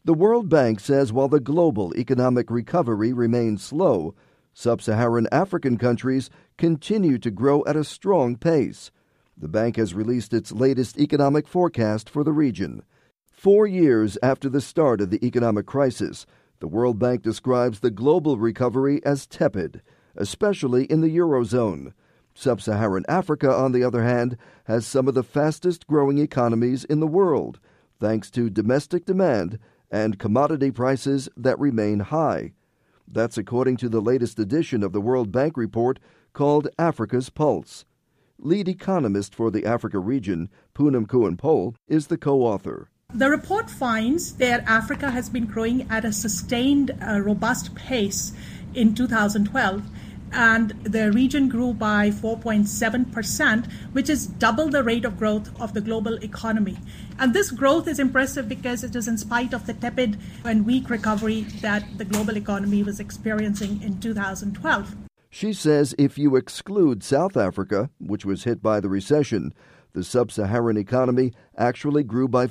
The World Bank says while the global economic recovery remains slow, sub-Saharan African countries continue to grow at a strong pace. The bank has released its latest economic forecast for the region. 4 years after the start of the economic crisis, the World Bank describes the global recovery as tepid, especially in the Eurozone. Sub-Saharan Africa, on the other hand, has some of the fastest-growing economies in the world, thanks to domestic demand and commodity prices that remain high. That's according to the latest edition of the World Bank report called Africa's Pulse. Lead economist for the Africa region, Poonam Kuenpol, is the co-author. The report finds that Africa has been growing at a sustained, robust pace in 2012, and the region grew by 4.7%, which is double the rate of growth of the global economy. And this growth is impressive because it is in spite of the tepid and weak recovery that the global economy was experiencing in 2012. She says if you exclude South Africa, which was hit by the recession, the sub-Saharan economy actually grew by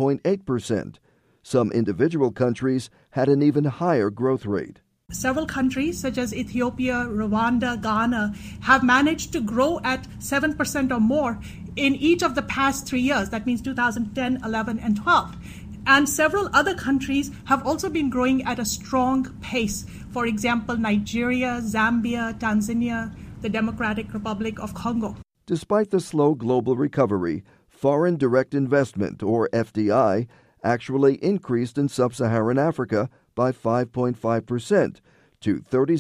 5.8%. Some individual countries had an even higher growth rate. Several countries, such as Ethiopia, Rwanda, Ghana, have managed to grow at 7% or more in each of the past 3 years. That means 2010, 11, and 12. And several other countries have also been growing at a strong pace. For example, Nigeria, Zambia, Tanzania, the Democratic Republic of Congo. Despite the slow global recovery, foreign direct investment, or FDI, actually increased in sub-Saharan Africa by 5.5% to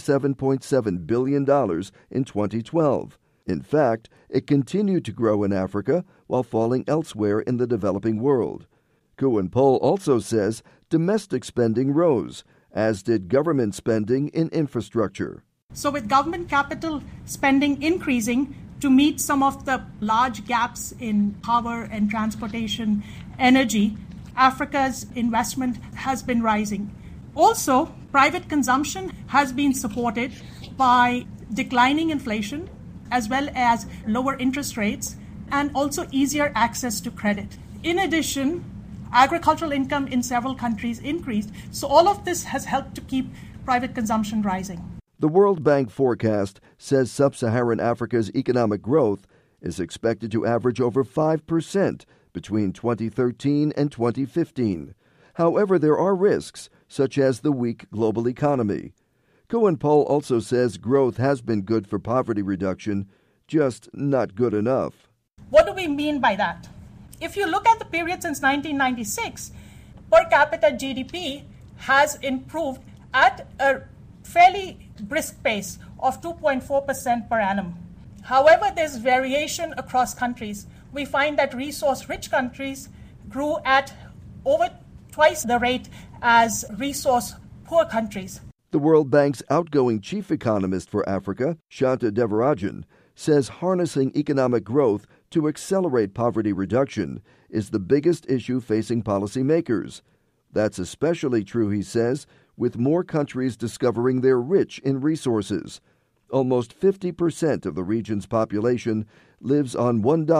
$37.7 billion in 2012. In fact, it continued to grow in Africa while falling elsewhere in the developing world. Kuenpol also says domestic spending rose, as did government spending in infrastructure. So with government capital spending increasing to meet some of the large gaps in power and transportation, energy, Africa's investment has been rising. Also, private consumption has been supported by declining inflation as well as lower interest rates and also easier access to credit. In addition, agricultural income in several countries increased. So all of this has helped to keep private consumption rising. The World Bank forecast says sub-Saharan Africa's economic growth is expected to average over 5% between 2013 and 2015. However, there are risks, such as the weak global economy. Kuenpol also says growth has been good for poverty reduction, just not good enough. What do we mean by that? If you look at the period since 1996, per capita GDP has improved at a fairly brisk pace of 2.4% per annum. However, there's variation across countries. We find that resource-rich countries grew at over twice the rate as resource-poor countries. The World Bank's outgoing chief economist for Africa, Shanta Devarajan, says harnessing economic growth to accelerate poverty reduction is the biggest issue facing policymakers. That's especially true, he says, with more countries discovering they're rich in resources. Almost 50% of the region's population lives on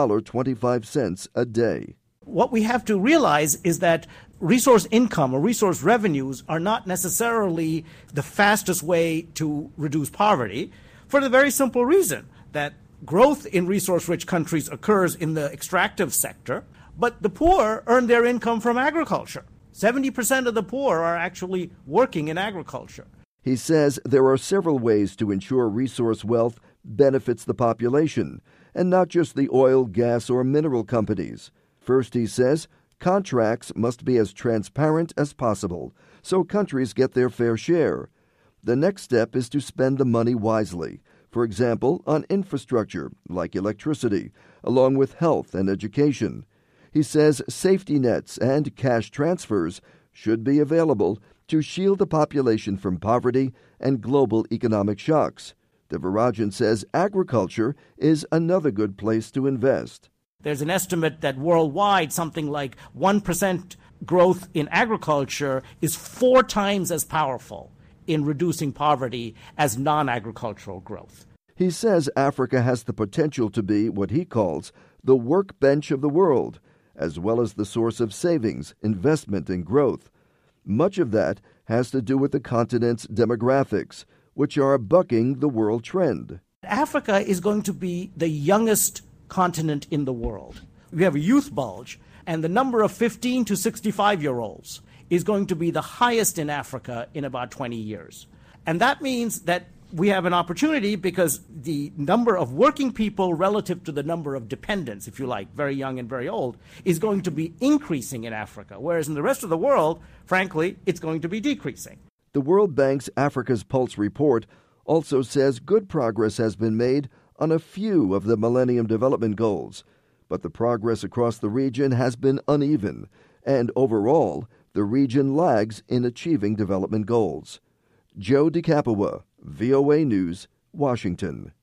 $1.25 a day. What we have to realize is that resource income or resource revenues are not necessarily the fastest way to reduce poverty for the very simple reason that growth in resource-rich countries occurs in the extractive sector, but the poor earn their income from agriculture. 70% of the poor are actually working in agriculture. He says there are several ways to ensure resource wealth benefits the population, and not just the oil, gas, or mineral companies. First, he says, contracts must be as transparent as possible, so countries get their fair share. The next step is to spend the money wisely, for example, on infrastructure like electricity, along with health and education. He says safety nets and cash transfers should be available to shield the population from poverty and global economic shocks. Devarajan says agriculture is another good place to invest. There's an estimate that worldwide something like 1% growth in agriculture is 4 times as powerful in reducing poverty as non-agricultural growth. He says Africa has the potential to be what he calls the workbench of the world, as well as the source of savings, investment, and growth. Much of that has to do with the continent's demographics, which are bucking the world trend. Africa is going to be the youngest continent in the world. We have a youth bulge, and the number of 15 to 65-year-olds is going to be the highest in Africa in about 20 years. And that means that we have an opportunity because the number of working people relative to the number of dependents, if you like, very young and very old, is going to be increasing in Africa, whereas in the rest of the world, frankly, it's going to be decreasing. The World Bank's Africa's Pulse report also says good progress has been made on a few of the Millennium Development Goals, but the progress across the region has been uneven, and overall, the region lags in achieving development goals. Joe DeCapua, VOA News, Washington.